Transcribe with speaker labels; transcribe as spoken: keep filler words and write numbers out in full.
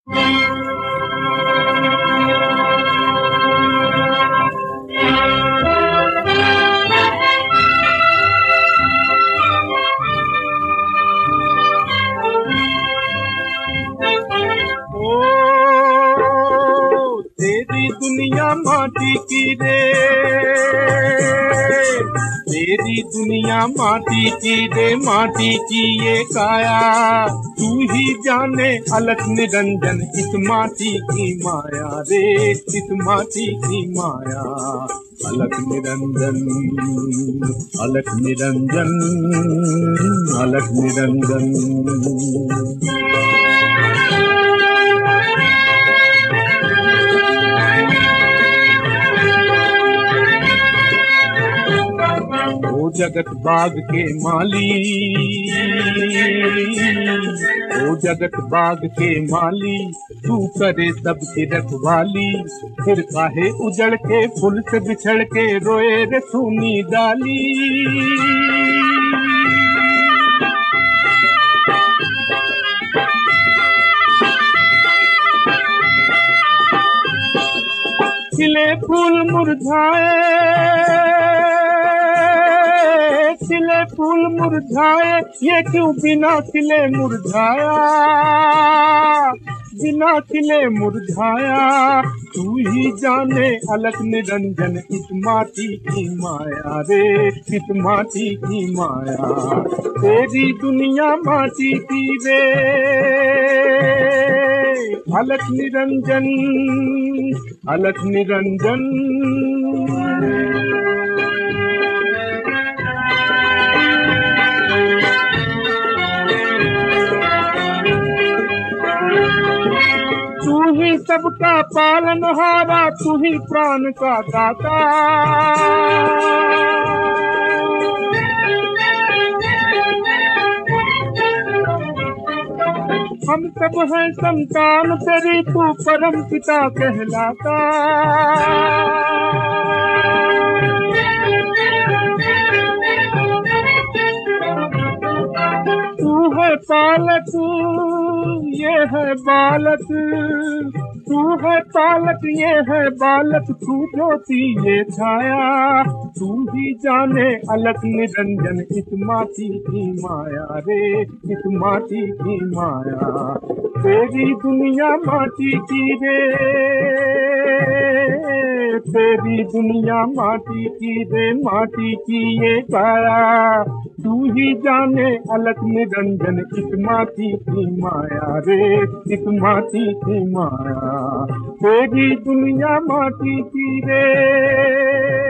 Speaker 1: तेरी दुनिया माटी की रे, तेरी दुनिया माटी की रे, माटी की ये काया, तू ही जाने अलख निरंजन इस माटी की माया रे, इस माटी की माया। अलख निरंजन, अलख निरंजन, अलख निरंजन। ओ जगत बाग के माली, ओ जगत बाग के माली, तू करे सबकी रखवाली, फिर काहे उजड़ के फूल से बिछड़ के रोए रे सूनी डाली। खिले फूल मुरझाए, खिले फूल मुरझाए, ये क्यों बिना खिले मुरझाया, बिना खिले मुरझाया। तू ही जाने अलख निरंजन इस माटी की माया रे, इस माटी की माया। तेरी दुनिया माटी की रे, अलख निरंजन, अलख निरंजन। तू ही सबका पालनहारा, तू ही प्राण का दाता। हम सब हैं संतान तेरी, तू परम पिता कहलाता। तू है पालक, ये है बालक, तू है पालक, ये है बालक, तू ज्योति ये छाया। तू ही जाने अलख निरंजन इस माटी की माया रे, इस माटी की माया। तेरी दुनिया माटी की रे, तेरी दुनिया माटी की रे, माटी की ये काया। तू ही जाने अलख निरंजन इस माटी की माया रे, इस माटी की माया। तेरी दुनिया माटी की रे।